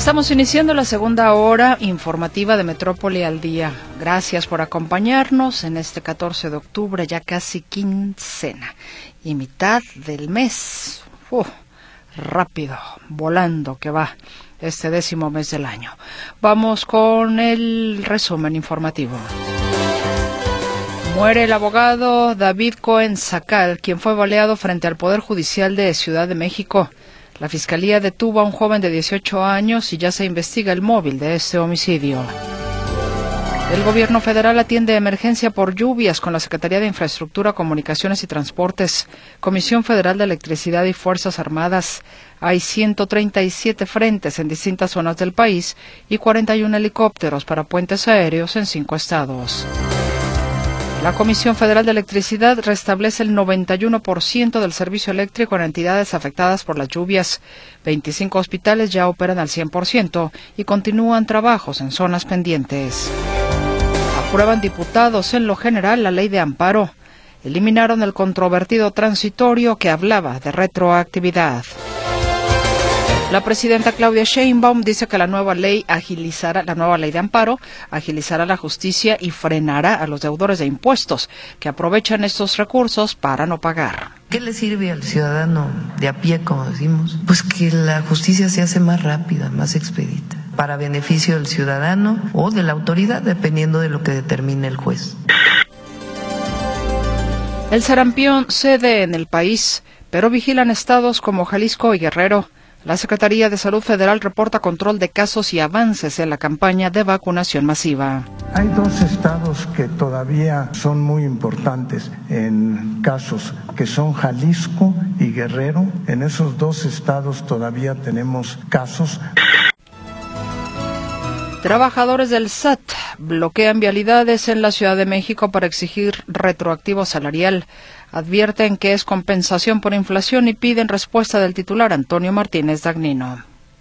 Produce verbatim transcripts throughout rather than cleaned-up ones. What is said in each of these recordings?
Estamos iniciando la segunda hora informativa de Metrópoli al Día. Gracias por acompañarnos en este catorce de octubre, ya casi quincena y mitad del mes. Uf, rápido, volando que va este décimo mes del año. Vamos con el resumen informativo. Muere el abogado David Cohen Sacal, quien fue baleado frente al Poder Judicial de Ciudad de México. La Fiscalía detuvo a un joven de dieciocho años y ya se investiga el móvil de este homicidio. El gobierno federal atiende emergencia por lluvias con la Secretaría de Infraestructura, Comunicaciones y Transportes, Comisión Federal de Electricidad y Fuerzas Armadas. Hay ciento treinta y siete frentes en distintas zonas del país y cuarenta y uno helicópteros para puentes aéreos en cinco estados. La Comisión Federal de Electricidad restablece el noventa y uno por ciento del servicio eléctrico en entidades afectadas por las lluvias. veinticinco hospitales ya operan al cien por ciento y continúan trabajos en zonas pendientes. Aprueban diputados en lo general la ley de amparo. Eliminaron el controvertido transitorio que hablaba de retroactividad. La presidenta Claudia Sheinbaum dice que la nueva ley agilizará, la nueva ley de amparo agilizará la justicia y frenará a los deudores de impuestos que aprovechan estos recursos para no pagar. ¿Qué le sirve al ciudadano de a pie, como decimos? Pues que la justicia se hace más rápida, más expedita, para beneficio del ciudadano o de la autoridad, dependiendo de lo que determine el juez. El sarampión cede en el país, pero vigilan estados como Jalisco y Guerrero. La Secretaría de Salud Federal reporta control de casos y avances en la campaña de vacunación masiva. Hay dos estados que todavía son muy importantes en casos, que son Jalisco y Guerrero. En esos dos estados todavía tenemos casos. Trabajadores del S A T bloquean vialidades en la Ciudad de México para exigir retroactivo salarial. Advierten que es compensación por inflación y piden respuesta del titular Antonio Martínez Dagnino.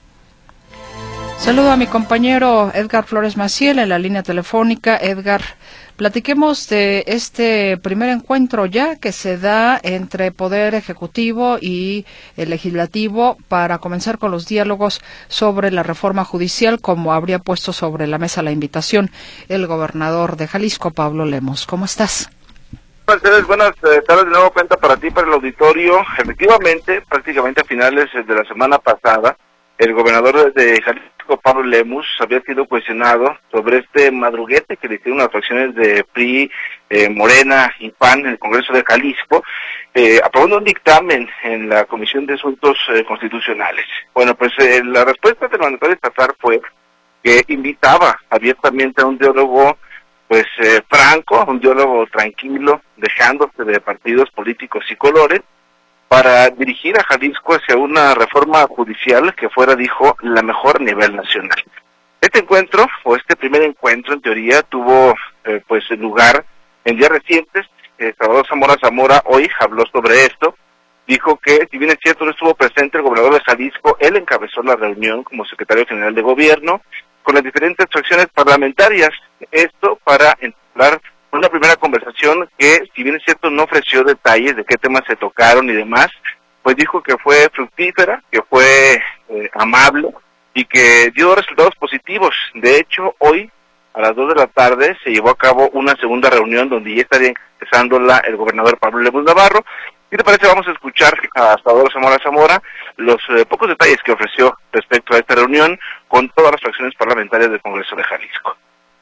Saludo a mi compañero Edgar Flores Maciel en la línea telefónica. Edgar, platiquemos de este primer encuentro ya que se da entre Poder Ejecutivo y el Legislativo para comenzar con los diálogos sobre la reforma judicial, como habría puesto sobre la mesa la invitación el gobernador de Jalisco, Pablo Lemos. ¿Cómo estás? Mercedes, buenas eh, tardes de nuevo, cuenta para ti, para el auditorio. Efectivamente, prácticamente a finales de la semana pasada, el gobernador de Jalisco, Pablo Lemos, había sido cuestionado sobre este madruguete que le hicieron las fracciones de P R I, eh, Morena y P A N en el Congreso de Jalisco, eh, aprobando un dictamen en la Comisión de Asuntos eh, Constitucionales. Bueno, pues eh, la respuesta del mandatario estatal fue que invitaba abiertamente a un diálogo pues eh, franco, un diálogo tranquilo, dejándose de partidos políticos y colores, para dirigir a Jalisco hacia una reforma judicial que fuera, dijo, la mejor a nivel nacional. Este encuentro, o este primer encuentro, en teoría, tuvo eh, pues lugar en días recientes. eh, Salvador Zamora Zamora hoy habló sobre esto, dijo que, si bien es cierto, no estuvo presente el gobernador de Jalisco, él encabezó la reunión como secretario general de gobierno, con las diferentes fracciones parlamentarias, esto para entablar una primera conversación que, si bien es cierto, no ofreció detalles de qué temas se tocaron y demás, pues dijo que fue fructífera, que fue eh, amable y que dio resultados positivos. De hecho, hoy, a las dos de la tarde, se llevó a cabo una segunda reunión donde ya estaría empezándola el gobernador Pablo Lemos Navarro. ¿Qué te parece? Vamos a escuchar a Salvador Zamora Zamora los eh, pocos detalles que ofreció respecto a esta reunión con todas las fracciones parlamentarias del Congreso de Jalisco.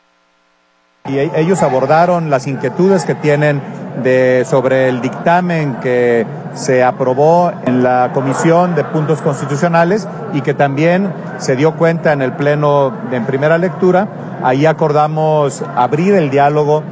Y ellos abordaron las inquietudes que tienen de sobre el dictamen que se aprobó en la Comisión de Puntos Constitucionales y que también se dio cuenta en el Pleno de en primera lectura. Ahí acordamos abrir el diálogo.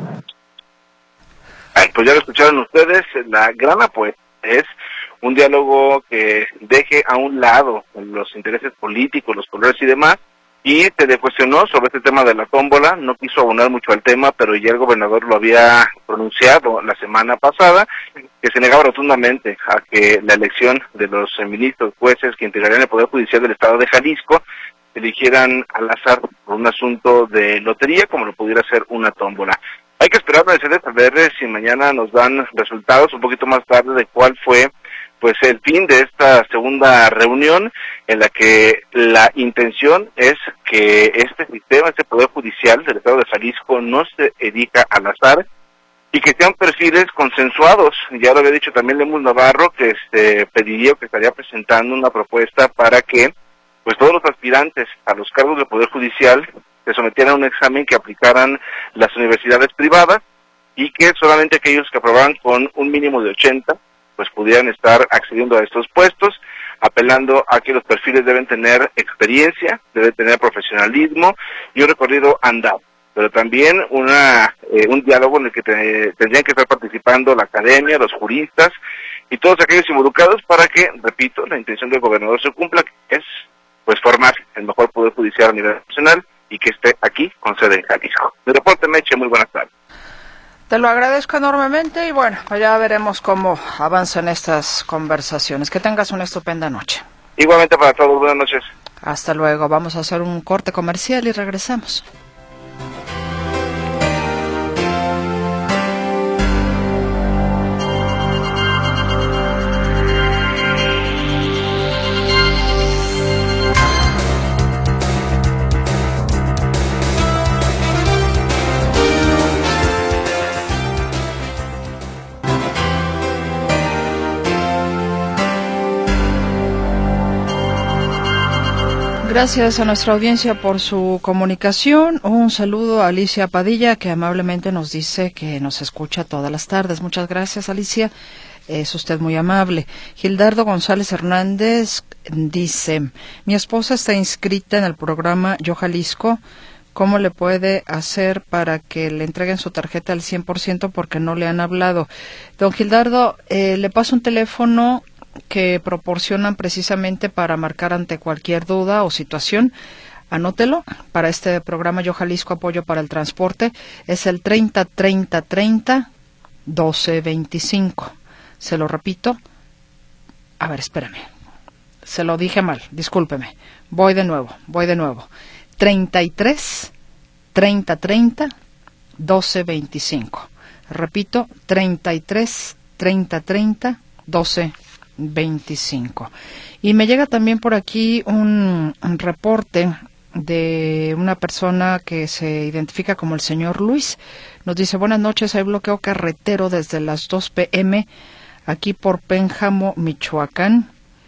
Ay, pues ya lo escucharon ustedes, la gran apuesta es un diálogo que deje a un lado los intereses políticos, los colores y demás, y se le cuestionó sobre este tema de la tómbola, no quiso abonar mucho al tema, pero ya el gobernador lo había pronunciado la semana pasada, que se negaba rotundamente a que la elección de los ministros jueces que integrarían el Poder Judicial del Estado de Jalisco se eligieran al azar por un asunto de lotería, como lo pudiera ser una tómbola. Hay que esperar, Mercedes, a ver si mañana nos dan resultados un poquito más tarde de cuál fue pues el fin de esta segunda reunión, en la que la intención es que este sistema, este Poder Judicial del Estado de Jalisco no se erija al azar y que sean perfiles consensuados. Ya lo había dicho también Lemus Navarro, que este pediría que estaría presentando una propuesta para que pues todos los aspirantes a los cargos del Poder Judicial se sometieran a un examen que aplicaran las universidades privadas y que solamente aquellos que aprobaran con un mínimo de ochenta pues pudieran estar accediendo a estos puestos, apelando a que los perfiles deben tener experiencia, deben tener profesionalismo y un recorrido andado, pero también una eh, un diálogo en el que te, tendrían que estar participando la academia, los juristas y todos aquellos involucrados para que, repito, la intención del gobernador se cumpla, que es pues formar el mejor Poder Judicial a nivel nacional y que esté aquí con sede en Jalisco. Mi reporte, Meche, muy buenas tardes. Te lo agradezco enormemente y bueno, ya veremos cómo avanzan estas conversaciones. Que tengas una estupenda noche. Igualmente para todos, buenas noches. Hasta luego, vamos a hacer un corte comercial y regresamos. Gracias a nuestra audiencia por su comunicación. Un saludo a Alicia Padilla, que amablemente nos dice que nos escucha todas las tardes. Muchas gracias, Alicia. Es usted muy amable. Gildardo González Hernández dice, mi esposa está inscrita en el programa Yo Jalisco. ¿Cómo le puede hacer para que le entreguen su tarjeta al cien por ciento porque no le han hablado? Don Gildardo, eh, le paso un teléfono que proporcionan precisamente para marcar ante cualquier duda o situación. Anótelo, para este programa Yo Jalisco Apoyo para el Transporte, es el treinta treinta treinta doce veinticinco. Se lo repito, a ver, espérame, se lo dije mal, discúlpeme, voy de nuevo, voy de nuevo, treinta y tres treinta treinta doce veinticinco. Repito, treinta y tres treinta treinta doce veinticinco. Y me llega también por aquí un, un reporte de una persona que se identifica como el señor Luis. Nos dice, buenas noches, hay bloqueo carretero desde las dos pe eme aquí por Pénjamo, Michoacán.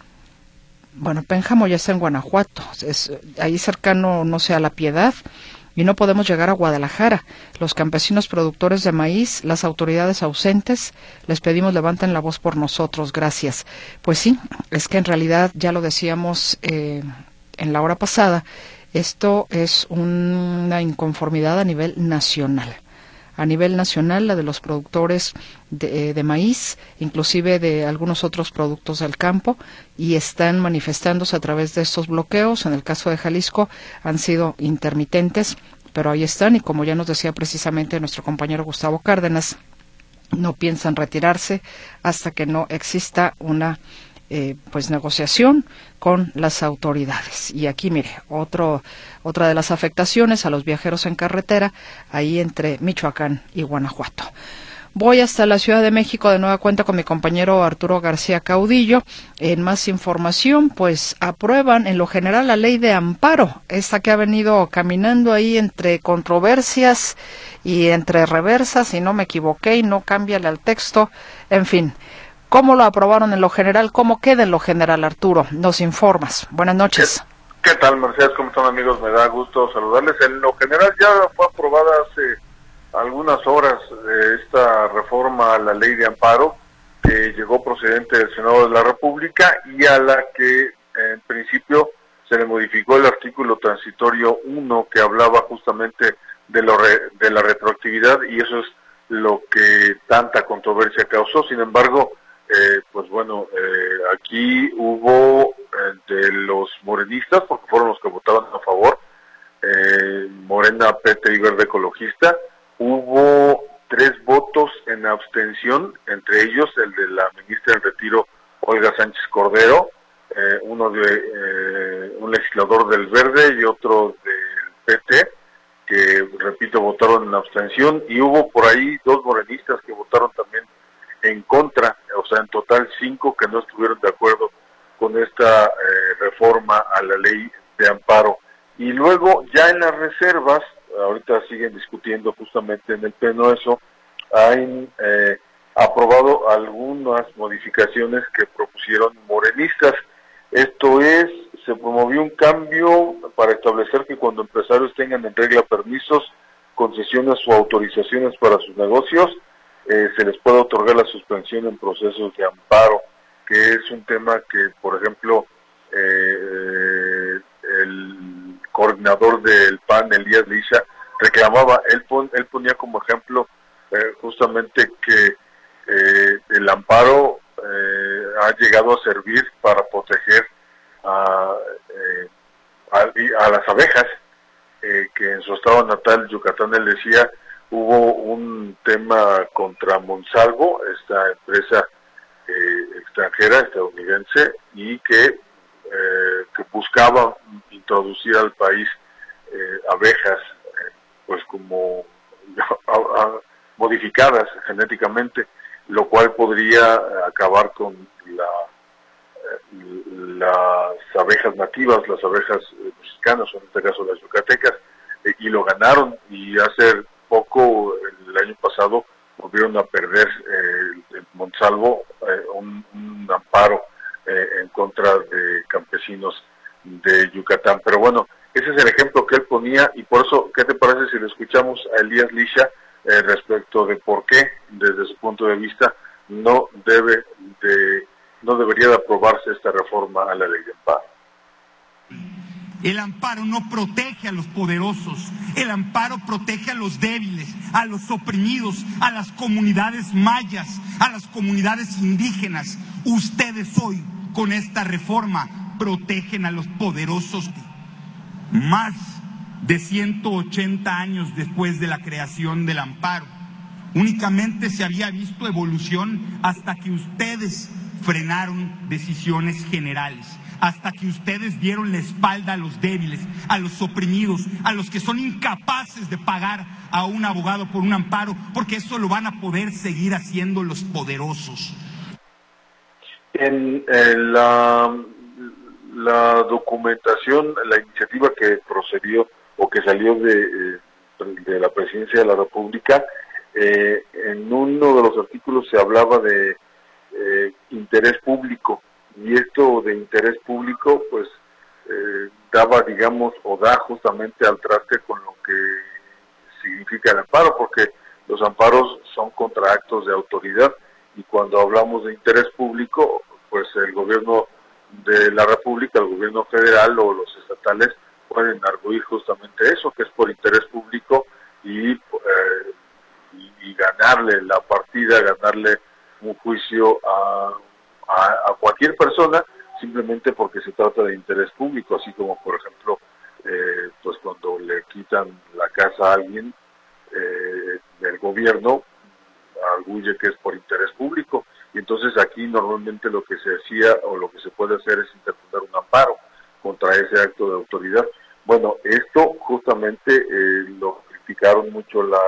Bueno, Pénjamo ya está en Guanajuato, es ahí cercano, no sé, a La Piedad, y no podemos llegar a Guadalajara. Los campesinos productores de maíz, las autoridades ausentes, les pedimos levanten la voz por nosotros, gracias. Pues sí, es que en realidad, ya lo decíamos eh, en la hora pasada, esto es un, una inconformidad a nivel nacional. A nivel nacional, la de los productores de, de maíz, inclusive de algunos otros productos del campo, y están manifestándose a través de estos bloqueos. En el caso de Jalisco han sido intermitentes, pero ahí están, y como ya nos decía precisamente nuestro compañero Gustavo Cárdenas, no piensan retirarse hasta que no exista una eh, pues negociación con las autoridades. Y aquí, mire, otro, otra de las afectaciones a los viajeros en carretera, ahí entre Michoacán y Guanajuato. Voy hasta la Ciudad de México de nueva cuenta con mi compañero Arturo García Caudillo. En más información, pues aprueban en lo general la ley de amparo, esta que ha venido caminando ahí entre controversias y entre reversas, si no me equivoqué, y no cámbiale al texto, en fin. ¿Cómo lo aprobaron en lo general? ¿Cómo queda en lo general, Arturo? Nos informas. Buenas noches. ¿Qué, qué tal, Mercedes? ¿Cómo están, amigos? Me da gusto saludarles. En lo general ya fue aprobada hace algunas horas eh, esta reforma a la ley de amparo que llegó procedente del Senado de la República y a la que en principio se le modificó el artículo transitorio uno que hablaba justamente de, lo re, de la retroactividad, y eso es lo que tanta controversia causó. Sin embargo, Eh, pues bueno, eh, aquí hubo eh, de los morenistas, porque fueron los que votaban a favor, eh, Morena, P T y Verde Ecologista, hubo tres votos en abstención, entre ellos el de la ministra en retiro, Olga Sánchez Cordero, eh, uno de eh, un legislador del Verde y otro del P T, que repito, votaron en abstención, y hubo por ahí dos morenistas que votaron también en contra, o o sea, en total cinco que no estuvieron de acuerdo con esta eh, reforma a la ley de amparo. Y luego ya en las reservas, ahorita siguen discutiendo justamente en el Pleno eso, han eh, aprobado algunas modificaciones que propusieron morenistas. Esto es, se promovió un cambio para establecer que cuando empresarios tengan en regla permisos, concesiones o autorizaciones para sus negocios, eh, se les puede otorgar la suspensión en procesos de amparo, que es un tema que, por ejemplo, eh, el coordinador del P A N, Elías Licha, reclamaba. Él, pon, él ponía como ejemplo eh, justamente que eh, el amparo eh, ha llegado a servir para proteger a, eh, a, a las abejas, eh, que en su estado natal, Yucatán, él decía, hubo un tema contra Monsalvo, esta empresa eh, extranjera, estadounidense, y que, eh, que buscaba introducir al país eh, abejas, eh, pues como a, a, modificadas genéticamente, lo cual podría acabar con la, eh, las abejas nativas, las abejas eh, mexicanas, o en este caso las yucatecas, eh, y lo ganaron, y hace poco, el año pasado, volvieron a perder eh, el Monsalvo eh, un, un amparo eh, en contra de campesinos de Yucatán. Pero bueno, ese es el ejemplo que él ponía, y por eso, ¿qué te parece si le escuchamos a Elías Licha eh, respecto de por qué, desde su punto de vista, no debe de no debería de aprobarse esta reforma a la ley de amparo? El amparo no protege a los poderosos, el amparo protege a los débiles, a los oprimidos, a las comunidades mayas, a las comunidades indígenas. Ustedes hoy, con esta reforma, protegen a los poderosos. Más de ciento ochenta años después de la creación del amparo, únicamente se había visto evolución hasta que ustedes frenaron decisiones generales, hasta que ustedes dieron la espalda a los débiles, a los oprimidos, a los que son incapaces de pagar a un abogado por un amparo, porque eso lo van a poder seguir haciendo los poderosos. En, en la, la documentación, la iniciativa que procedió o que salió de, de la Presidencia de la República, eh, en uno de los artículos se hablaba de eh, interés público, y esto de interés público pues eh, daba, digamos, o da justamente al traste con lo que significa el amparo, porque los amparos son contra actos de autoridad, y cuando hablamos de interés público, pues el gobierno de la República, el gobierno federal o los estatales pueden arguir justamente eso, que es por interés público, y, eh, y, y ganarle la partida, ganarle un juicio a A, a cualquier persona simplemente porque se trata de interés público, así como por ejemplo eh, pues cuando le quitan la casa a alguien eh, del gobierno, arguye que es por interés público, y entonces aquí normalmente lo que se hacía o lo que se puede hacer es interponer un amparo contra ese acto de autoridad. Bueno, esto justamente eh, lo criticaron mucho la,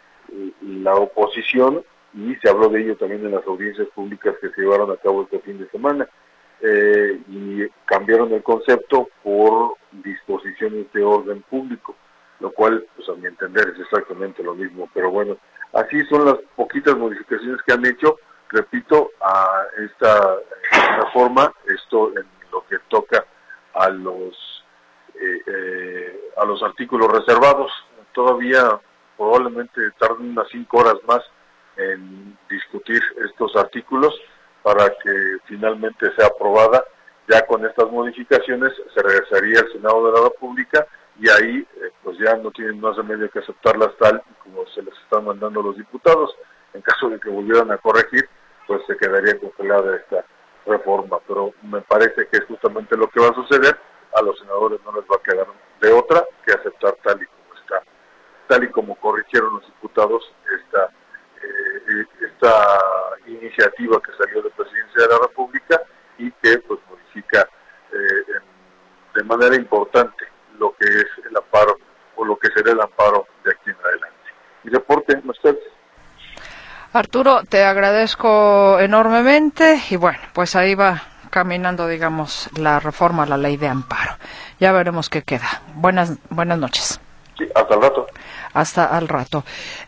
la oposición, y se habló de ello también en las audiencias públicas que se llevaron a cabo este fin de semana, eh, y cambiaron el concepto por disposiciones de orden público, lo cual, pues a mi entender, es exactamente lo mismo. Pero bueno, así son las poquitas modificaciones que han hecho, repito, a esta reforma, esto en lo que toca a los eh, eh, a los artículos reservados. Todavía probablemente tarden unas cinco horas más en discutir estos artículos para que finalmente sea aprobada. Ya con estas modificaciones se regresaría al Senado de la República, y ahí eh, pues ya no tienen más remedio que aceptarlas tal y como se les están mandando los diputados. En caso de que volvieran a corregir, pues se quedaría congelada esta reforma, pero me parece que es justamente lo que va a suceder. A los senadores no les va a quedar de otra que aceptar tal y como está, tal y como corrigieron los diputados esta Eh, esta iniciativa que salió de Presidencia de la República, y que pues modifica eh, en, de manera importante lo que es el amparo, o lo que será el amparo de aquí en adelante. Y reporte, ustedes. Arturo, te agradezco enormemente y bueno, pues ahí va caminando, digamos, la reforma a la ley de amparo. Ya veremos qué queda. Buenas, buenas noches. Sí, hasta el rato. Hasta al rato.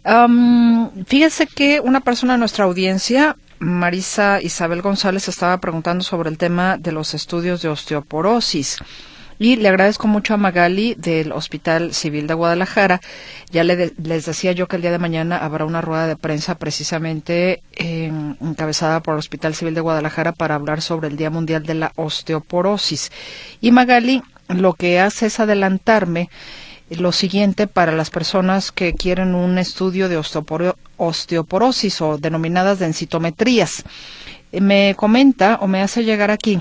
Um, fíjense que una persona de nuestra audiencia, Marisa Isabel González, estaba preguntando sobre el tema de los estudios de osteoporosis. Y le agradezco mucho a Magali del Hospital Civil de Guadalajara. Ya le de, les decía yo que el día de mañana habrá una rueda de prensa precisamente eh, encabezada por el Hospital Civil de Guadalajara para hablar sobre el Día Mundial de la Osteoporosis. Y Magali lo que hace es adelantarme lo siguiente para las personas que quieren un estudio de osteoporo, osteoporosis o denominadas densitometrías. Me comenta o me hace llegar aquí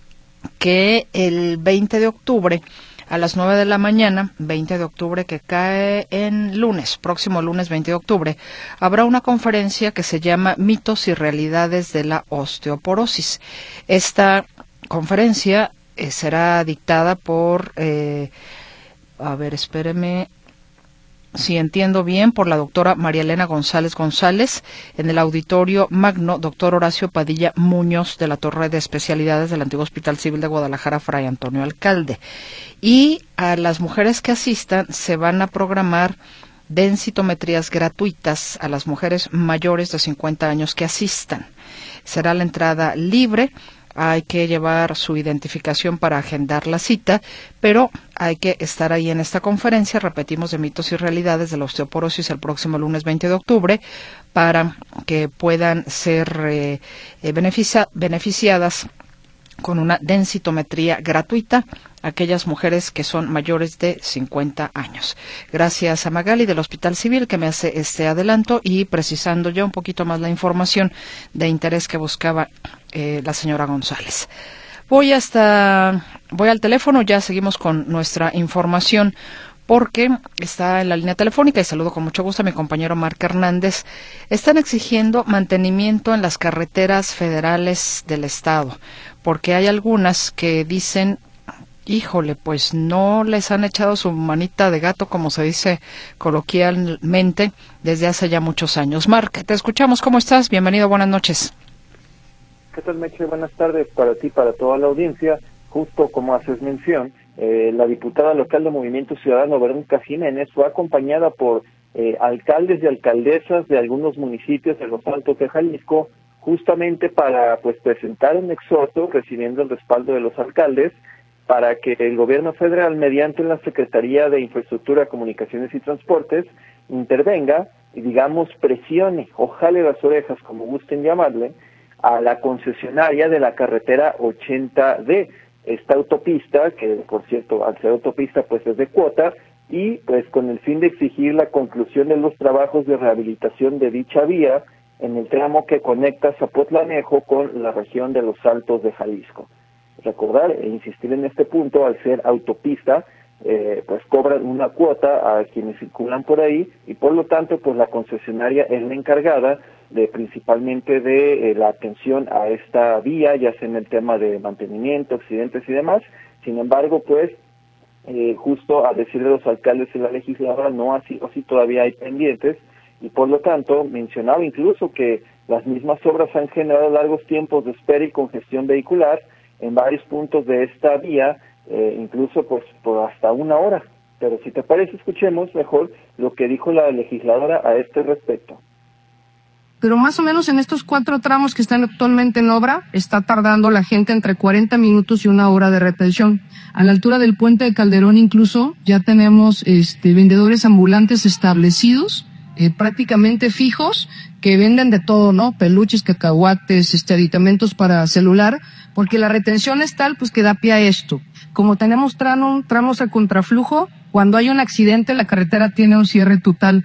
que el veinte de octubre a las nueve de la mañana, veinte de octubre que cae en lunes, próximo lunes veinte de octubre, habrá una conferencia que se llama Mitos y Realidades de la Osteoporosis. Esta conferencia eh, será dictada por, eh, a ver, espéreme, si entiendo bien, por la doctora María Elena González González, en el auditorio magno, doctor Horacio Padilla Muñoz, de la Torre de Especialidades del antiguo Hospital Civil de Guadalajara, Fray Antonio Alcalde. Y a las mujeres que asistan se van a programar densitometrías gratuitas a las mujeres mayores de cincuenta años que asistan. Será la entrada libre. Hay que llevar su identificación para agendar la cita, pero hay que estar ahí en esta conferencia, repetimos, de mitos y realidades de la osteoporosis el próximo lunes veinte de octubre, para que puedan ser eh, eh, beneficia, beneficiadas con una densitometría gratuita aquellas mujeres que son mayores de cincuenta años. Gracias a Magali del Hospital Civil que me hace este adelanto y precisando ya un poquito más la información de interés que buscaba eh, la señora González. Voy hasta, voy al teléfono, ya seguimos con nuestra información porque está en la línea telefónica y saludo con mucho gusto a mi compañero Marc Hernández. Están exigiendo mantenimiento en las carreteras federales del estado, porque hay algunas que dicen, híjole, pues no les han echado su manita de gato, como se dice coloquialmente, desde hace ya muchos años. Marc, te escuchamos, ¿cómo estás? Bienvenido, buenas noches. ¿Qué tal, Meche? Buenas tardes para ti, para toda la audiencia. Justo como haces mención, eh, la diputada local de Movimiento Ciudadano, Verónica Jiménez, fue acompañada por eh, alcaldes y alcaldesas de algunos municipios de los Altos de Jalisco, justamente para pues presentar un exhorto recibiendo el respaldo de los alcaldes para que el gobierno federal, mediante la Secretaría de Infraestructura, Comunicaciones y Transportes, intervenga y, digamos, presione, o jale las orejas, como gusten llamarle, a la concesionaria de la carretera ochenta D, esta autopista, que por cierto, al ser autopista, pues es de cuota, y pues con el fin de exigir la conclusión de los trabajos de rehabilitación de dicha vía en el tramo que conecta Zapotlanejo con la región de los Altos de Jalisco. Recordar e insistir en este punto, al ser autopista, eh, pues cobran una cuota a quienes circulan por ahí y por lo tanto pues la concesionaria es la encargada de principalmente de eh, la atención a esta vía, ya sea en el tema de mantenimiento, accidentes y demás. Sin embargo, pues eh, justo a decir de los alcaldes y la legisladora, no así, así todavía hay pendientes y por lo tanto mencionaba incluso que las mismas obras han generado largos tiempos de espera y congestión vehicular en varios puntos de esta vía, eh, incluso pues por hasta una hora. Pero si te parece, escuchemos mejor lo que dijo la legisladora a este respecto. Pero más o menos en estos cuatro tramos que están actualmente en obra, está tardando la gente entre cuarenta minutos y una hora de retención. A la altura del puente de Calderón incluso ya tenemos este, vendedores ambulantes establecidos, eh, prácticamente fijos, que venden de todo, ¿no? Peluches, cacahuates, este, aditamentos para celular, porque la retención es tal, pues que da pie a esto. Como tenemos tramo, tramos a contraflujo, cuando hay un accidente la carretera tiene un cierre total.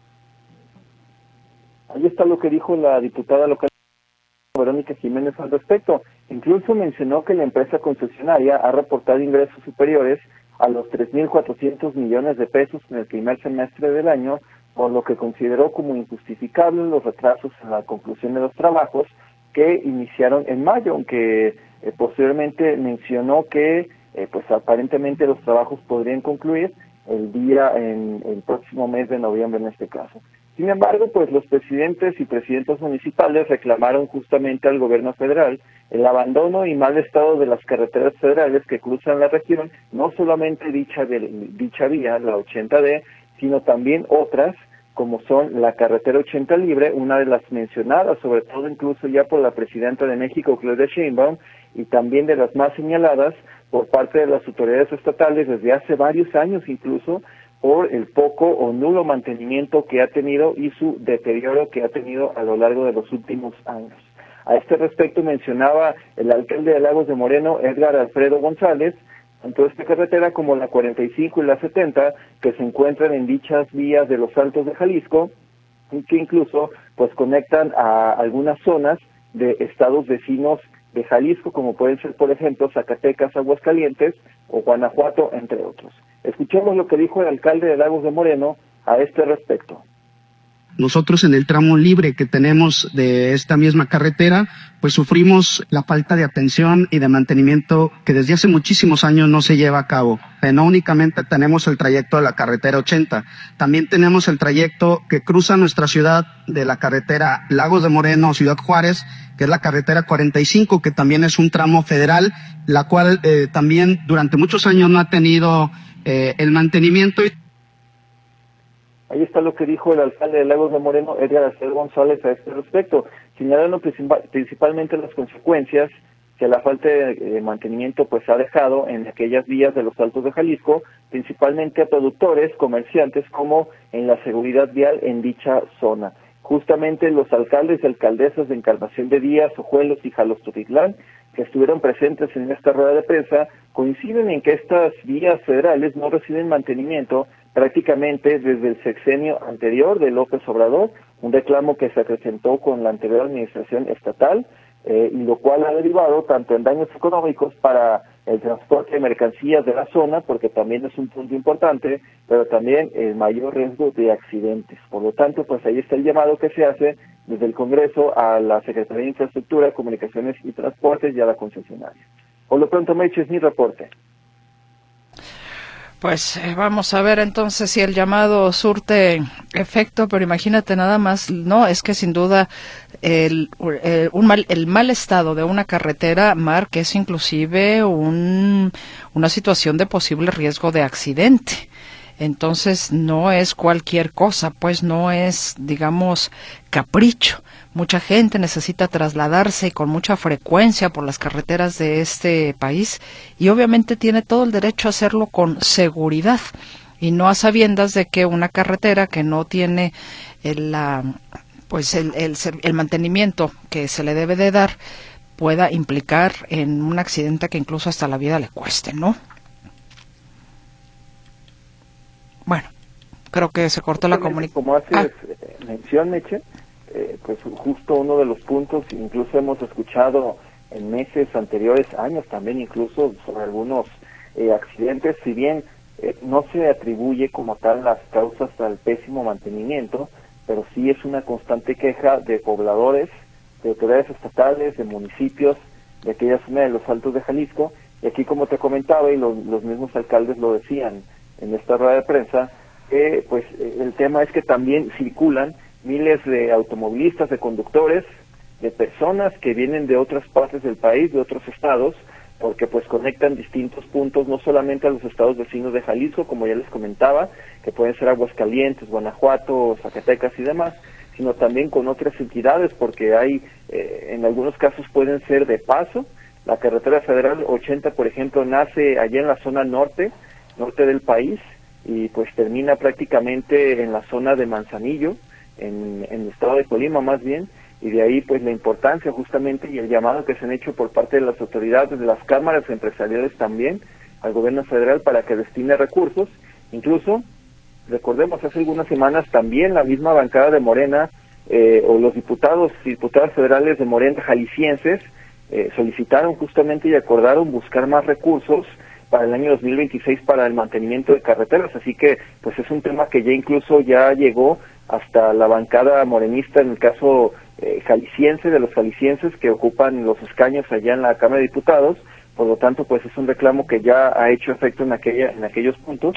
Ahí está lo que dijo la diputada local Verónica Jiménez al respecto. Incluso mencionó que la empresa concesionaria ha reportado ingresos superiores a los tres mil cuatrocientos millones de pesos en el primer semestre del año, por lo que consideró como injustificable los retrasos en la conclusión de los trabajos que iniciaron en mayo, aunque eh, posteriormente mencionó que eh, pues aparentemente los trabajos podrían concluir el día en el próximo mes de noviembre en este caso. Sin embargo, pues los presidentes y presidentas municipales reclamaron justamente al gobierno federal el abandono y mal estado de las carreteras federales que cruzan la región, no solamente dicha, de, dicha vía, la ochenta D, sino también otras, como son la carretera ochenta Libre, una de las mencionadas, sobre todo incluso ya por la presidenta de México, Claudia Sheinbaum, y también de las más señaladas por parte de las autoridades estatales desde hace varios años incluso, por el poco o nulo mantenimiento que ha tenido y su deterioro que ha tenido a lo largo de los últimos años. A este respecto mencionaba el alcalde de Lagos de Moreno, Edgar Alfredo González, tanto esta carretera como la cuarenta y cinco y la setenta, que se encuentran en dichas vías de los Altos de Jalisco, y que incluso pues conectan a algunas zonas de estados vecinos de Jalisco, como pueden ser, por ejemplo, Zacatecas, Aguascalientes o Guanajuato, entre otros. Escuchemos lo que dijo el alcalde de Lagos de Moreno a este respecto. Nosotros en el tramo libre que tenemos de esta misma carretera, pues sufrimos la falta de atención y de mantenimiento que desde hace muchísimos años no se lleva a cabo. Eh, no únicamente tenemos el trayecto de la carretera ochenta, también tenemos el trayecto que cruza nuestra ciudad de la carretera Lagos de Moreno, Ciudad Juárez, que es la carretera cuarenta y cinco, que también es un tramo federal, la cual eh, también durante muchos años no ha tenido eh, el mantenimiento. Ahí está lo que dijo el alcalde de Lagos de Moreno, Edgar Alfredo González, a este respecto, señalando principalmente las consecuencias que la falta de mantenimiento pues ha dejado en aquellas vías de los Altos de Jalisco, principalmente a productores, comerciantes, como en la seguridad vial en dicha zona. Justamente los alcaldes y alcaldesas de Encarnación de Díaz, Ojuelos y Jalostotitlán, que estuvieron presentes en esta rueda de prensa, coinciden en que estas vías federales no reciben mantenimiento prácticamente desde el sexenio anterior de López Obrador, un reclamo que se acrecentó con la anterior administración estatal, eh, y lo cual ha derivado tanto en daños económicos para el transporte de mercancías de la zona, porque también es un punto importante, pero también el mayor riesgo de accidentes. Por lo tanto, pues ahí está el llamado que se hace desde el Congreso a la Secretaría de Infraestructura, Comunicaciones y Transportes y a la concesionaria. Por lo pronto, Meche, es mi reporte. Pues eh, vamos a ver entonces si el llamado surte efecto, pero imagínate nada más, no, es que sin duda el, el, un mal, el mal estado de una carretera, Mar, que es inclusive un, una situación de posible riesgo de accidente. Entonces no es cualquier cosa, pues no es, digamos, capricho. Mucha gente necesita trasladarse con mucha frecuencia por las carreteras de este país y obviamente tiene todo el derecho a hacerlo con seguridad y no a sabiendas de que una carretera que no tiene el, la, pues el, el, el mantenimiento que se le debe de dar pueda implicar en un accidente que incluso hasta la vida le cueste, ¿no? Bueno, creo que se cortó la comunicación. Como haces ah. mención, Meche, eh, pues justo uno de los puntos, incluso hemos escuchado en meses anteriores, años también incluso, sobre algunos eh, accidentes, si bien eh, no se atribuye como tal las causas al pésimo mantenimiento, pero sí es una constante queja de pobladores, de autoridades estatales, de municipios, de aquella zona de los Altos de Jalisco, y aquí como te comentaba, y lo, los mismos alcaldes lo decían en esta rueda de prensa, eh, pues eh, el tema es que también circulan miles de automovilistas, de conductores, de personas que vienen de otras partes del país, de otros estados, porque pues conectan distintos puntos, no solamente a los estados vecinos de Jalisco, como ya les comentaba, que pueden ser Aguascalientes, Guanajuato, Zacatecas y demás, sino también con otras entidades, porque hay, eh, en algunos casos pueden ser de paso. La carretera federal ochenta, por ejemplo, nace allá en la zona norte, norte del país, y pues termina prácticamente en la zona de Manzanillo, en, en el estado de Colima más bien, y de ahí pues la importancia justamente y el llamado que se han hecho por parte de las autoridades, de las cámaras empresariales también, al gobierno federal para que destine recursos. Incluso, recordemos, hace algunas semanas también la misma bancada de Morena, eh, o los diputados y diputadas federales de Morena jaliscienses, eh, solicitaron justamente y acordaron buscar más recursos para el año dos mil veintiséis para el mantenimiento de carreteras, así que pues es un tema que ya incluso ya llegó hasta la bancada morenista, en el caso eh, jalisciense, de los jaliscienses que ocupan los escaños allá en la Cámara de Diputados. Por lo tanto, pues es un reclamo que ya ha hecho efecto en aquella en aquellos puntos,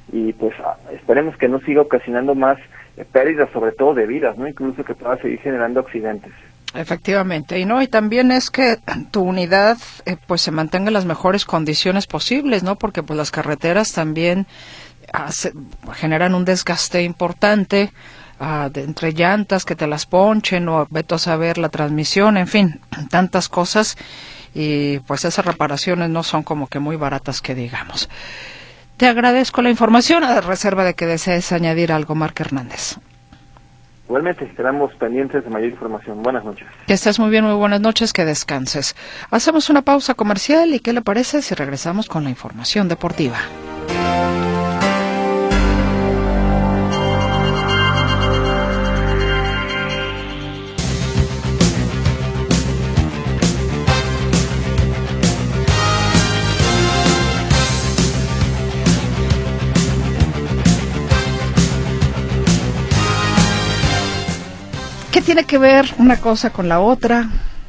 y pues esperemos que no siga ocasionando más eh, pérdidas, sobre todo de vidas, ¿no? Incluso que pueda seguir generando accidentes. Efectivamente, y no, y también es que tu unidad eh, pues se mantenga en las mejores condiciones posibles, ¿no? Porque pues las carreteras también hace, generan un desgaste importante, uh, de, entre llantas que te las ponchen o vete a saber la transmisión, en fin, tantas cosas, y pues esas reparaciones no son como que muy baratas que digamos. Te agradezco la información, a reserva de que desees añadir algo, Marc Hernández. Igualmente, estaremos pendientes de mayor información. Buenas noches. Que estés muy bien, muy buenas noches, que descanses. Hacemos una pausa comercial y ¿qué le parece si regresamos con la información deportiva? ¿Qué tiene que ver una cosa con la otra?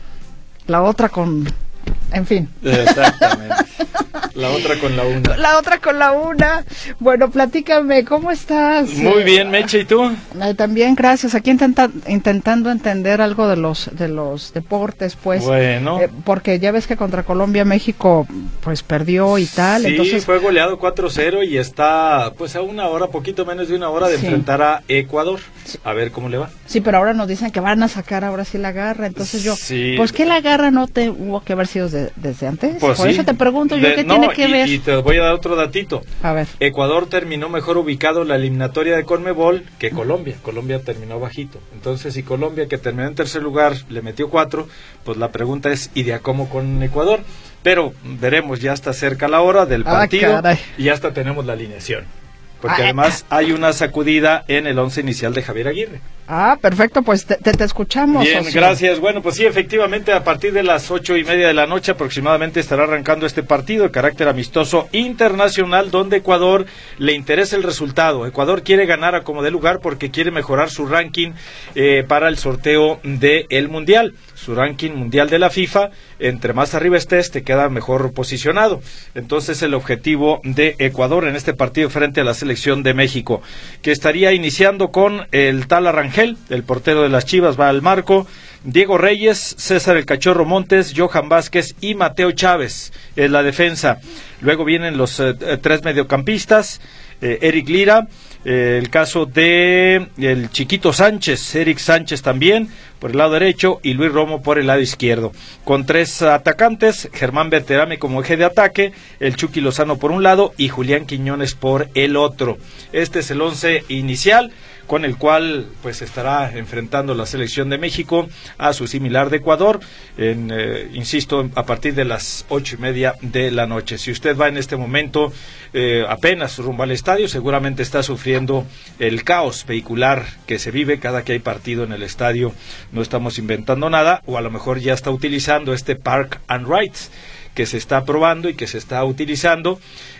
La otra con... En fin. Exactamente. La otra con la una. La otra con la una. Bueno, platícame, ¿cómo estás? Muy bien, Meche, ¿y tú? Eh, también, gracias. Aquí intenta, intentando entender algo de los de los deportes, pues. Bueno. Eh, porque ya ves que contra Colombia, México, pues perdió y tal. Sí, entonces fue goleado cuatro cero y está, pues, a una hora, poquito menos de una hora de sí. enfrentar a Ecuador. Sí. A ver cómo le va. Sí, pero ahora nos dicen que van a sacar ahora sí la garra. Entonces yo, sí. pues, ¿qué la garra no te hubo que haber sido de, desde antes? Pues Por sí. eso te pregunto yo, de, ¿qué no, tiene que y, ver? Y te voy a dar otro datito. A ver. Ecuador terminó mejor ubicado en la eliminatoria de Conmebol que Colombia. Colombia terminó bajito. Entonces, si Colombia, que terminó en tercer lugar, le metió cuatro, pues la pregunta es, ¿y de a cómo con Ecuador? Pero veremos, ya está cerca la hora del partido ah, y ya hasta tenemos la alineación. Porque además hay una sacudida en el once inicial de Javier Aguirre. Ah, perfecto, pues te, te, te escuchamos. Bien, socio. Gracias. Bueno, pues sí, efectivamente, a partir de las ocho y media de la noche aproximadamente estará arrancando este partido de carácter amistoso internacional, donde Ecuador le interesa el resultado. Ecuador quiere ganar a como dé lugar porque quiere mejorar su ranking eh, para el sorteo del Mundial. Su ranking mundial de la FIFA, entre más arriba estés, te queda mejor posicionado. Entonces, el objetivo de Ecuador en este partido frente a la selección de México, que estaría iniciando con el tal Arrangel, el portero de las Chivas, va al marco, Diego Reyes, César el Cachorro Montes, Johan Vázquez y Mateo Chávez en la defensa. Luego vienen los eh, tres mediocampistas, eh, Eric Lira, eh, el caso de el Chiquito Sánchez, Eric Sánchez también por el lado derecho y Luis Romo por el lado izquierdo, con tres atacantes, Germán Berterame como eje de ataque, el Chucky Lozano por un lado y Julián Quiñones por el otro. Este es el once inicial con el cual pues estará enfrentando la selección de México a su similar de Ecuador, en, eh, insisto, a partir de las ocho y media de la noche. Si usted va en este momento eh, apenas rumbo al estadio, seguramente está sufriendo el caos vehicular que se vive cada que hay partido en el estadio. No estamos inventando nada, o a lo mejor ya está utilizando este Park and Rides que se está probando y que se está utilizando.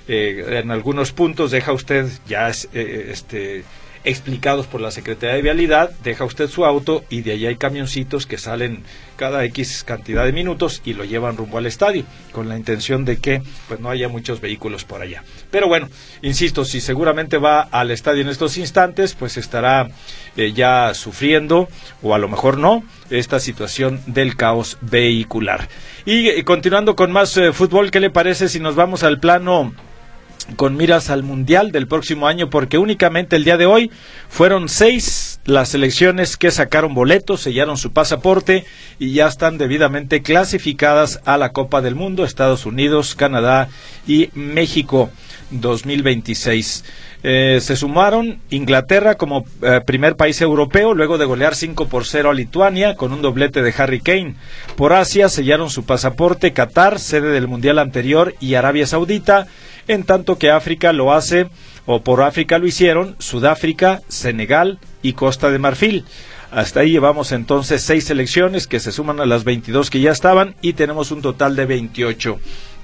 Eh, en algunos puntos deja usted ya eh, este explicados por la Secretaría de Vialidad, deja usted su auto y de allí hay camioncitos que salen cada X cantidad de minutos y lo llevan rumbo al estadio, con la intención de que pues no haya muchos vehículos por allá. Pero bueno, insisto, si seguramente va al estadio en estos instantes, pues estará eh, ya sufriendo, o a lo mejor no, esta situación del caos vehicular. Y eh, continuando con más eh, fútbol, ¿qué le parece si nos vamos al plano con miras al Mundial del próximo año? Porque únicamente el día de hoy fueron seis las selecciones que sacaron boletos, sellaron su pasaporte y ya están debidamente clasificadas a la Copa del Mundo: Estados Unidos, Canadá y México dos mil veintiséis. Eh, se sumaron Inglaterra como eh, primer país europeo, luego de golear cinco por cero a Lituania con un doblete de Harry Kane. Por Asia sellaron su pasaporte Qatar, sede del Mundial anterior, y Arabia Saudita, en tanto que África lo hace, o por África lo hicieron, Sudáfrica, Senegal y Costa de Marfil. Hasta ahí llevamos entonces seis selecciones que se suman a las veintidós que ya estaban y tenemos un total de veintiocho.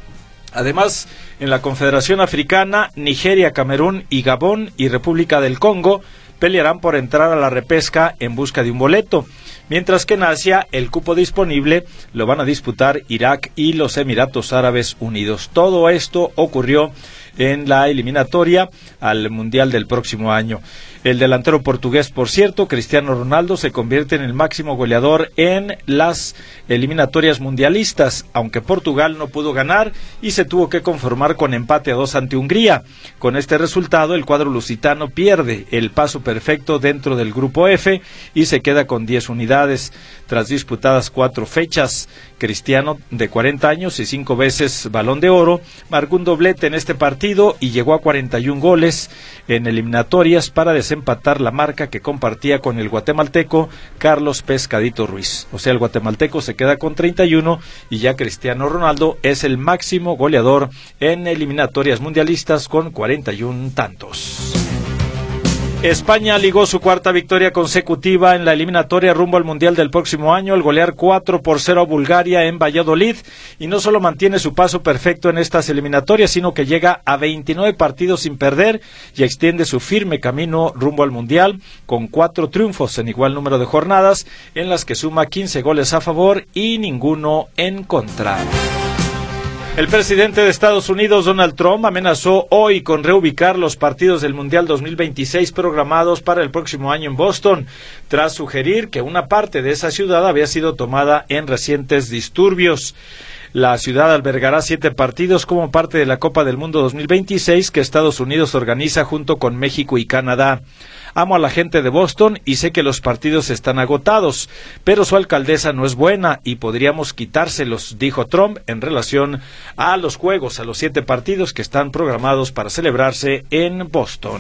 Además, en la Confederación Africana, Nigeria, Camerún y Gabón y República del Congo pelearán por entrar a la repesca en busca de un boleto, mientras que en Asia el cupo disponible lo van a disputar Irak y los Emiratos Árabes Unidos. Todo esto ocurrió en la eliminatoria al Mundial del próximo año. El delantero portugués, por cierto, Cristiano Ronaldo, se convierte en el máximo goleador en las eliminatorias mundialistas, aunque Portugal no pudo ganar y se tuvo que conformar con empate a dos ante Hungría. Con este resultado, el cuadro lusitano pierde el paso perfecto dentro del grupo F y se queda con diez unidades. Tras disputadas cuatro fechas, Cristiano, de cuarenta años y cinco veces Balón de Oro, marcó un doblete en este partido y llegó a cuarenta y un goles en eliminatorias para desempatar la marca que compartía con el guatemalteco Carlos Pescadito Ruiz. O sea, el guatemalteco se queda con treinta y uno y ya Cristiano Ronaldo es el máximo goleador en eliminatorias mundialistas con cuarenta y un tantos. España ligó su cuarta victoria consecutiva en la eliminatoria rumbo al Mundial del próximo año al golear cuatro por cero a Bulgaria en Valladolid, y no solo mantiene su paso perfecto en estas eliminatorias, sino que llega a veintinueve partidos sin perder y extiende su firme camino rumbo al Mundial con cuatro triunfos en igual número de jornadas, en las que suma quince goles a favor y ninguno en contra. El presidente de Estados Unidos, Donald Trump, amenazó hoy con reubicar los partidos del Mundial dos mil veintiséis programados para el próximo año en Boston, tras sugerir que una parte de esa ciudad había sido tomada en recientes disturbios. La ciudad albergará siete partidos como parte de la Copa del Mundo dos mil veintiséis que Estados Unidos organiza junto con México y Canadá. Amo a la gente de Boston y sé que los partidos están agotados, pero su alcaldesa no es buena y podríamos quitárselos, dijo Trump en relación a los juegos, a los siete partidos que están programados para celebrarse en Boston.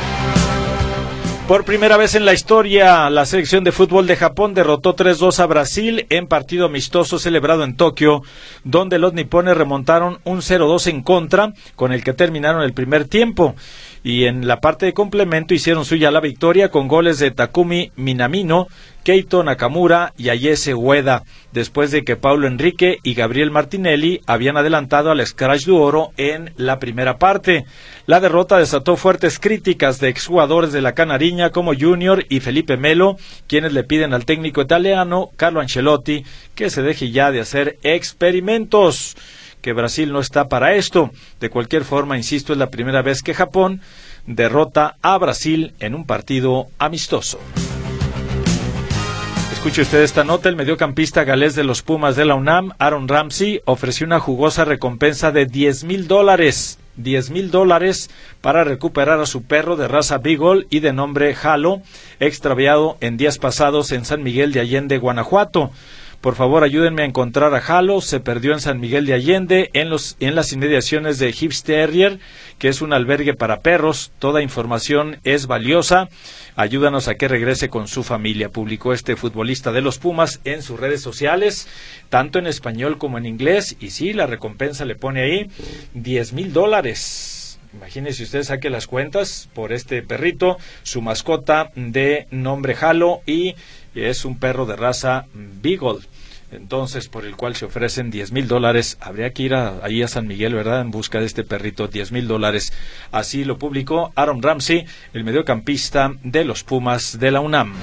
Por primera vez en la historia, la selección de fútbol de Japón derrotó tres dos a Brasil en partido amistoso celebrado en Tokio, donde los nipones remontaron un cero dos en contra, con el que terminaron el primer tiempo. Y en la parte de complemento hicieron suya la victoria con goles de Takumi Minamino, Keito Nakamura y Ayese Ueda, después de que Paulo Enrique y Gabriel Martinelli habían adelantado al Scratch du Oro en la primera parte. La derrota desató fuertes críticas de exjugadores de la Canariña como Junior y Felipe Melo, quienes le piden al técnico italiano Carlo Ancelotti que se deje ya de hacer experimentos, que Brasil no está para esto. De cualquier forma, insisto, es la primera vez que Japón derrota a Brasil en un partido amistoso. Escuche usted esta nota. El mediocampista galés de los Pumas de la UNAM, Aaron Ramsey, ofreció una jugosa recompensa de diez mil dólares. diez mil dólares para recuperar a su perro de raza Beagle y de nombre Halo, extraviado en días pasados en San Miguel de Allende, Guanajuato. Por favor, ayúdenme a encontrar a Halo. Se perdió en San Miguel de Allende, en los en las inmediaciones de Gibbs Terrier, que es un albergue para perros. Toda información es valiosa. Ayúdanos a que regrese con su familia, publicó este futbolista de los Pumas en sus redes sociales, tanto en español como en inglés. Y sí, la recompensa le pone ahí diez mil dólares. Imagínese usted, saque las cuentas por este perrito, su mascota de nombre Halo, y es un perro de raza Beagle. Entonces, por el cual se ofrecen diez mil dólares. Habría que ir a, ahí a San Miguel, ¿verdad?, en busca de este perrito, diez mil dólares. Así lo publicó Aaron Ramsey, el mediocampista de los Pumas de la UNAM.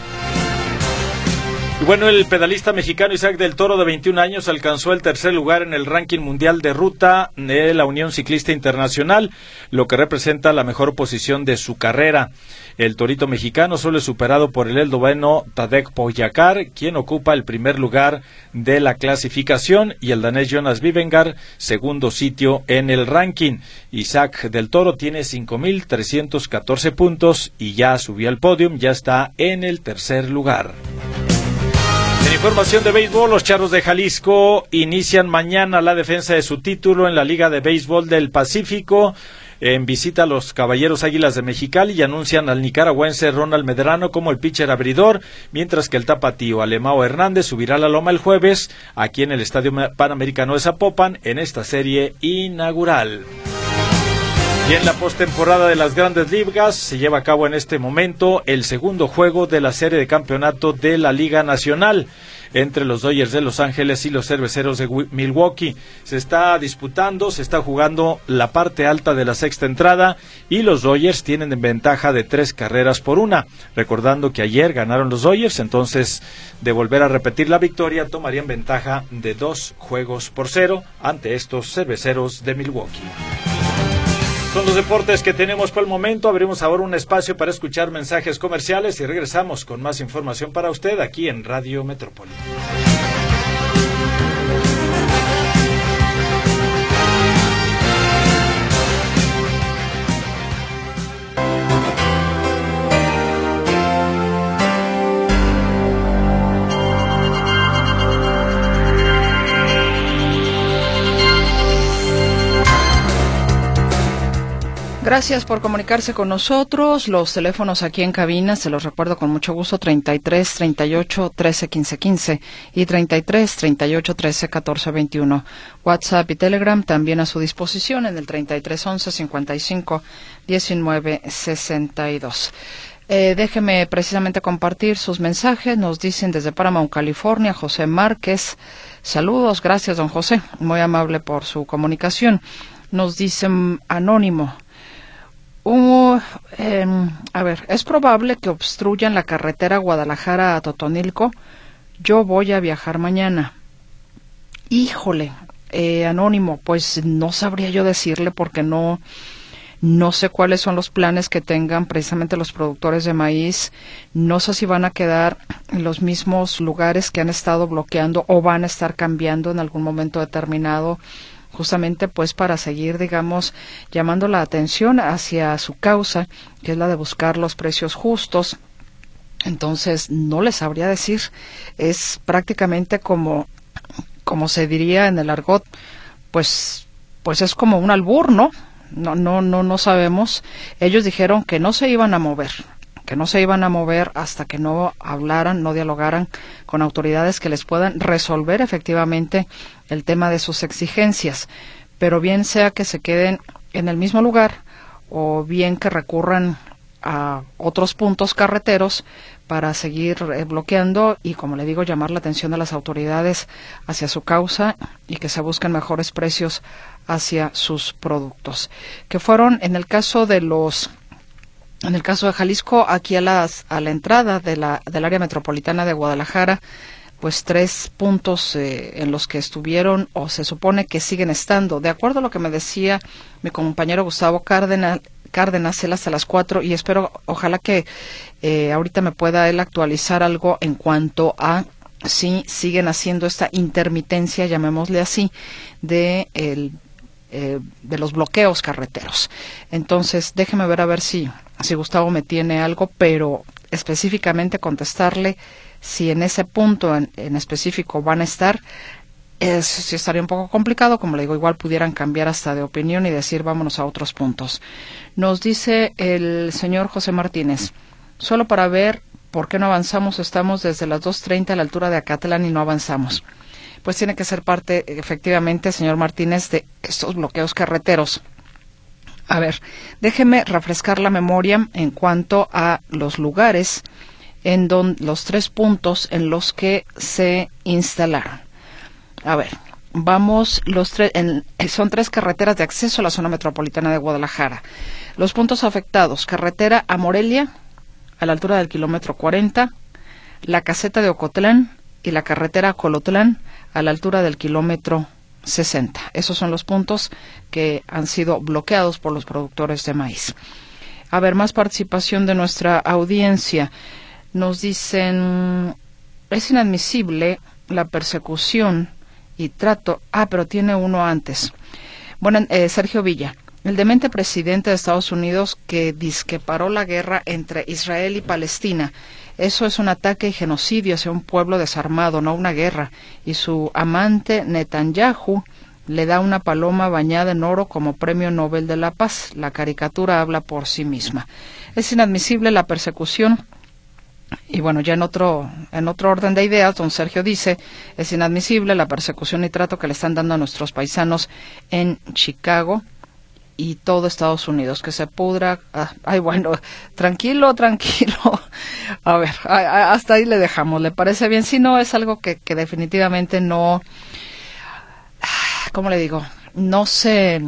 Y bueno, el pedalista mexicano Isaac del Toro, de veintiún años, alcanzó el tercer lugar en el ranking mundial de ruta de la Unión Ciclista Internacional, lo que representa la mejor posición de su carrera. El torito mexicano solo es superado por el eldoveno Tadej Pogačar, quien ocupa el primer lugar de la clasificación, y el danés Jonas Vingegaard, segundo sitio en el ranking. Isaac del Toro tiene cinco mil trescientos catorce puntos y ya subió al podio, ya está en el tercer lugar. En información de béisbol, los Charros de Jalisco inician mañana la defensa de su título en la Liga de Béisbol del Pacífico, en visita a los Caballeros Águilas de Mexicali, y anuncian al nicaragüense Ronald Medrano como el pitcher abridor, mientras que el tapatío Alemao Hernández subirá a la loma el jueves aquí en el Estadio Panamericano de Zapopan en esta serie inaugural. Y en la postemporada de las Grandes Ligas se lleva a cabo en este momento el segundo juego de la serie de campeonato de la Liga Nacional entre los Dodgers de Los Ángeles y los Cerveceros de Milwaukee. Se está disputando, se está jugando la parte alta de la sexta entrada y los Dodgers tienen ventaja de tres carreras por una. Recordando que ayer ganaron los Dodgers, entonces de volver a repetir la victoria tomarían ventaja de dos juegos por cero ante estos Cerveceros de Milwaukee. Son los deportes que tenemos por el momento. Abrimos ahora un espacio para escuchar mensajes comerciales y regresamos con más información para usted aquí en Radio Metrópoli. Gracias por comunicarse con nosotros. Los teléfonos aquí en cabina, se los recuerdo con mucho gusto, treinta y tres, treinta y ocho, trece, quince, quince y treinta y tres, treinta y ocho, trece, catorce, veintiuno. WhatsApp y Telegram también a su disposición en el treinta y tres, once, cincuenta y cinco, diecinueve, sesenta y dos. Eh, déjeme precisamente compartir sus mensajes. Nos dicen desde Paramount, California, José Márquez. Saludos, gracias, don José. Muy amable por su comunicación. Nos dicen Anónimo. Uh, eh, a ver, es probable que obstruyan la carretera Guadalajara a Totonilco. Yo voy a viajar mañana. Híjole, eh, Anónimo, pues no sabría yo decirle porque no, no sé cuáles son los planes que tengan precisamente los productores de maíz. No sé si van a quedar en los mismos lugares que han estado bloqueando o van a estar cambiando en algún momento determinado, justamente pues para seguir, digamos, llamando la atención hacia su causa, que es la de buscar los precios justos. Entonces, no les sabría decir, es prácticamente como, como se diría en el argot, pues, pues es como un albur, ¿no? No, no, no, no sabemos. Ellos dijeron que no se iban a mover, que no se iban a mover hasta que no hablaran, no dialogaran con autoridades que les puedan resolver efectivamente el tema de sus exigencias, pero bien sea que se queden en el mismo lugar o bien que recurran a otros puntos carreteros para seguir eh, bloqueando y, como le digo, llamar la atención de las autoridades hacia su causa y que se busquen mejores precios hacia sus productos, que fueron en el caso de los En el caso de Jalisco, aquí a, las, a la entrada de la, del área metropolitana de Guadalajara, pues tres puntos eh, en los que estuvieron o se supone que siguen estando. De acuerdo a lo que me decía mi compañero Gustavo Cárdenas, Cárdenas él hasta las cuatro, y espero, ojalá que eh, ahorita me pueda él actualizar algo en cuanto a si siguen haciendo esta intermitencia, llamémosle así, de el Eh, de los bloqueos carreteros. Entonces, déjeme ver a ver si, si Gustavo me tiene algo, pero específicamente contestarle si en ese punto en, en específico van a estar, es, sí estaría un poco complicado. Como le digo, igual pudieran cambiar hasta de opinión y decir vámonos a otros puntos. Nos dice el señor José Martínez, solo para ver por qué no avanzamos, estamos desde las dos treinta a la altura de Acatlán y no avanzamos. Pues tiene que ser parte, efectivamente, señor Martínez, de estos bloqueos carreteros. A ver, déjeme refrescar la memoria en cuanto a los lugares en donde los tres puntos en los que se instalaron. A ver, vamos, los tres, en, son tres carreteras de acceso a la zona metropolitana de Guadalajara. Los puntos afectados: carretera a Morelia, a la altura del kilómetro cuarenta, la caseta de Ocotlán y la carretera a Colotlán, a la altura del kilómetro sesenta. Esos son los puntos que han sido bloqueados por los productores de maíz. A ver, más participación de nuestra audiencia. Nos dicen, es inadmisible la persecución y trato. Ah, pero tiene uno antes. Bueno, eh, Sergio Villa. El demente presidente de Estados Unidos que dizque paró la guerra entre Israel y Palestina. Eso es un ataque y genocidio hacia un pueblo desarmado, no una guerra. Y su amante Netanyahu le da una paloma bañada en oro como premio Nobel de la Paz. La caricatura habla por sí misma. Es inadmisible la persecución. Y bueno, ya en otro, en otro orden de ideas, don Sergio dice, es inadmisible la persecución y trato que le están dando a nuestros paisanos en Chicago y todo Estados Unidos, que se pudra. Ah, ay, bueno, tranquilo, tranquilo. A ver, a, a, hasta ahí le dejamos. ¿Le parece bien? Si no, es algo que, que definitivamente no, ¿cómo le digo? No se,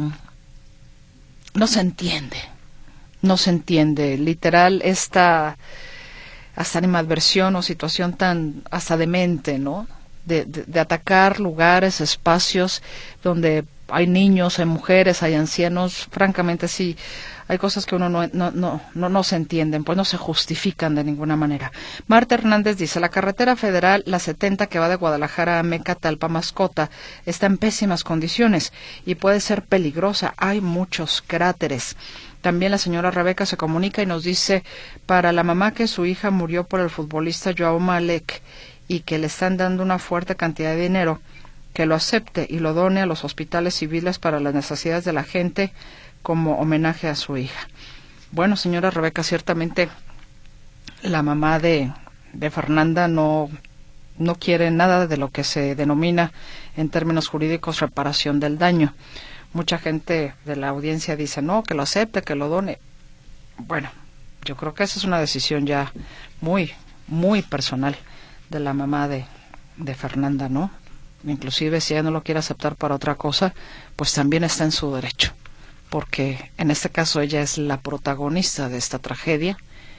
no se entiende. No se entiende. Literal, esta hasta animadversión o situación tan hasta demente, ¿no? De, de, de atacar lugares, espacios donde hay niños, hay mujeres, hay ancianos, francamente sí, hay cosas que uno no, no, no, no, no se entienden, pues no se justifican de ninguna manera. Marta Hernández dice, la carretera federal, la setenta que va de Guadalajara a Mecatalpa, Mascota, está en pésimas condiciones y puede ser peligrosa, hay muchos cráteres. También la señora Rebeca se comunica y nos dice, para la mamá que su hija murió por el futbolista Joao Malek y que le están dando una fuerte cantidad de dinero, que lo acepte y lo done a los hospitales civiles para las necesidades de la gente como homenaje a su hija. Bueno, señora Rebeca, ciertamente la mamá de, de Fernanda no, no quiere nada de lo que se denomina en términos jurídicos reparación del daño. Mucha gente de la audiencia dice, no, que lo acepte, que lo done. Bueno, yo creo que esa es una decisión ya muy, muy personal de la mamá de, de Fernanda, ¿no? Inclusive si ella no lo quiere aceptar para otra cosa, pues también está en su derecho, porque en este caso ella es la protagonista de esta tragedia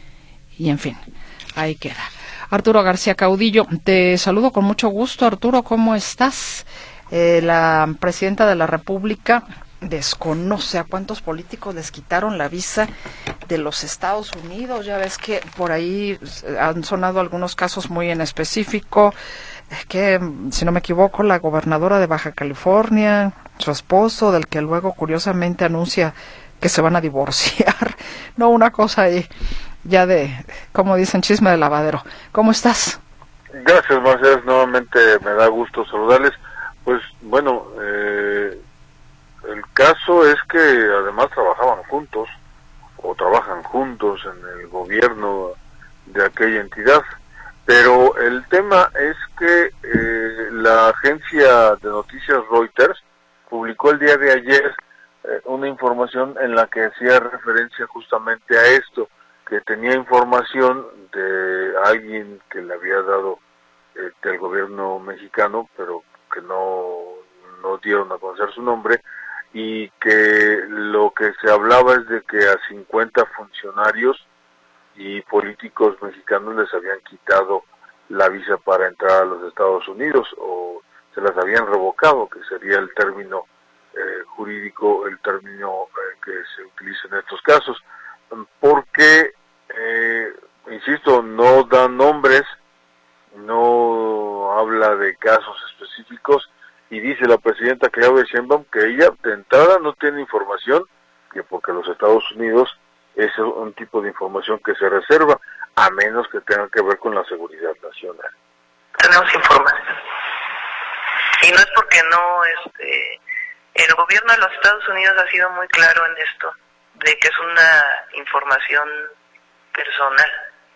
y en fin, ahí queda. Arturo García Caudillo, te saludo con mucho gusto. Arturo, ¿cómo estás? Eh, la presidenta de la República desconoce a cuántos políticos les quitaron la visa de los Estados Unidos. Ya ves que por ahí han sonado algunos casos muy en específico, que si no me equivoco la gobernadora de Baja California, su esposo, del que luego curiosamente anuncia que se van a divorciar. No, una cosa ahí ya de, como dicen, chisme de lavadero. ¿Cómo estás? Gracias, Mercedes, nuevamente me da gusto saludarles. Pues bueno, eh, el caso es que además trabajaban juntos, o trabajan juntos en el gobierno de aquella entidad, pero el tema es que eh, la agencia de noticias Reuters publicó el día de ayer eh, una información en la que hacía referencia justamente a esto, que tenía información de alguien que le había dado eh, del gobierno mexicano, pero que no, no dieron a conocer su nombre, y que lo que se hablaba es de que a cincuenta funcionarios y políticos mexicanos les habían quitado la visa para entrar a los Estados Unidos, o se las habían revocado, que sería el término eh, jurídico, el término eh, que se utiliza en estos casos, porque, eh, insisto, no dan nombres, no habla de casos específicos, y dice la presidenta Claudia Sheinbaum que ella de entrada no tiene información, que porque los Estados Unidos es un tipo de información que se reserva, a menos que tenga que ver con la seguridad nacional. Tenemos información. Y no es porque no, este, el gobierno de los Estados Unidos ha sido muy claro en esto, de que es una información personal.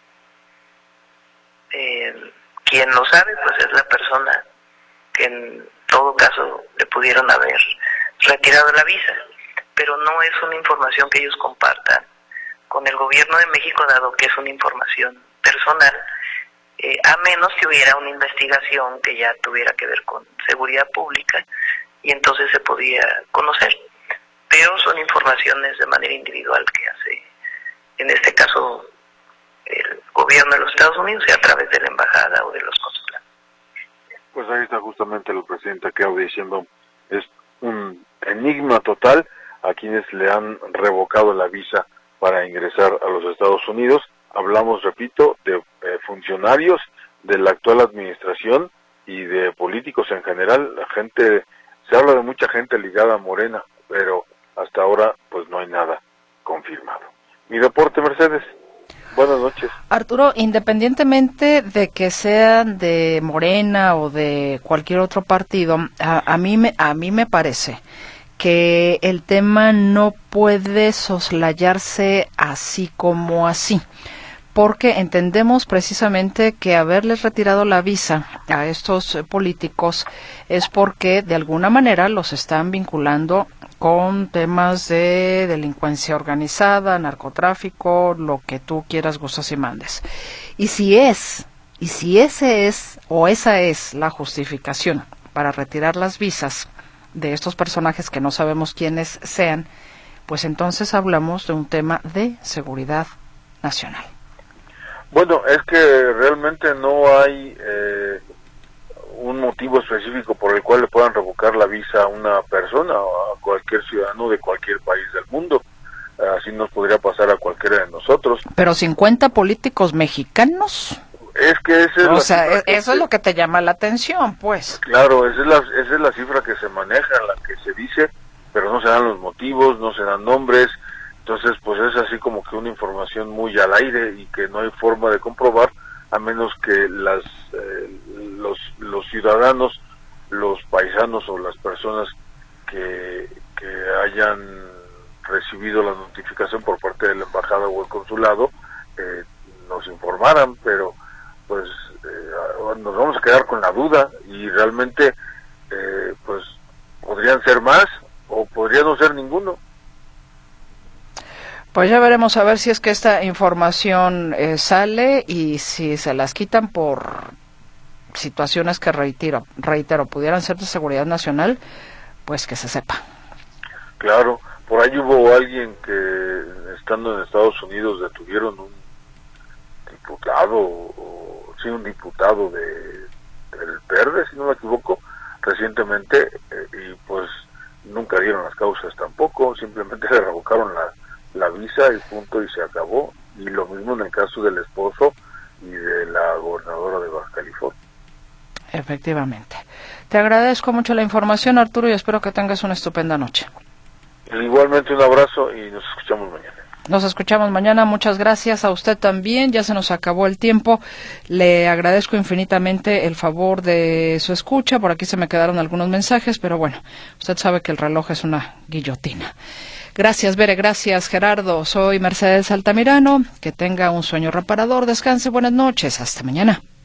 Eh, quien lo sabe, pues es la persona que en todo caso le pudieron haber retirado la visa, pero no es una información que ellos compartan con el gobierno de México, dado que es una información personal, eh, a menos que hubiera una investigación que ya tuviera que ver con seguridad pública, y entonces se podía conocer, pero son informaciones de manera individual que hace, en este caso, el gobierno de los Estados Unidos, y a través de la embajada o de los consulados. Pues ahí está justamente la presidenta Claudia Sheinbaum. Es un enigma total a quienes le han revocado la visa para ingresar a los Estados Unidos. Hablamos, repito, de eh, funcionarios de la actual administración y de políticos en general. La gente, se habla de mucha gente ligada a Morena, pero hasta ahora pues no hay nada confirmado. Mi reporte, Mercedes. Buenas noches. Arturo, independientemente de que sean de Morena o de cualquier otro partido, a, a mí me a mí me parece que el tema no puede soslayarse así como así, porque entendemos precisamente que haberles retirado la visa a estos políticos es porque de alguna manera los están vinculando con temas de delincuencia organizada, narcotráfico, lo que tú quieras, gustas y mandes. Y si es, y si ese es, o esa es la justificación para retirar las visas de estos personajes que no sabemos quiénes sean, pues entonces hablamos de un tema de seguridad nacional. Bueno, es que realmente no hay eh, un motivo específico por el cual le puedan revocar la visa a una persona o a cualquier ciudadano de cualquier país del mundo. Así nos podría pasar a cualquiera de nosotros. Pero cincuenta políticos mexicanos. Es que esa es o la sea, cifra que eso se... es lo que te llama la atención, pues. Claro, esa es la esa es la cifra que se maneja, la que se dice, pero no se dan los motivos, no se dan nombres. Entonces, pues es así como que una información muy al aire y que no hay forma de comprobar, a menos que las eh, los los ciudadanos, los paisanos o las personas que que hayan recibido la notificación por parte de la embajada o el consulado eh, nos informaran, pero pues eh, nos vamos a quedar con la duda y realmente eh, pues podrían ser más o podría no ser ninguno. Pues ya veremos a ver si es que esta información eh, sale y si se las quitan por situaciones que reitero, reitero, pudieran ser de seguridad nacional, pues que se sepa. Claro, por ahí hubo alguien que estando en Estados Unidos detuvieron un diputado, o sí, un diputado de del Verde, si no me equivoco, recientemente, eh, y pues nunca dieron las causas tampoco, simplemente le revocaron la, la visa y punto, y se acabó. Y lo mismo en el caso del esposo y de la gobernadora de Baja California. Efectivamente. Te agradezco mucho la información, Arturo, y espero que tengas una estupenda noche. Igualmente un abrazo y nos escuchamos mañana. Nos escuchamos mañana, muchas gracias a usted también, ya se nos acabó el tiempo, le agradezco infinitamente el favor de su escucha, por aquí se me quedaron algunos mensajes, pero bueno, usted sabe que el reloj es una guillotina. Gracias, Bere, gracias, Gerardo, soy Mercedes Altamirano, que tenga un sueño reparador, descanse, buenas noches, hasta mañana.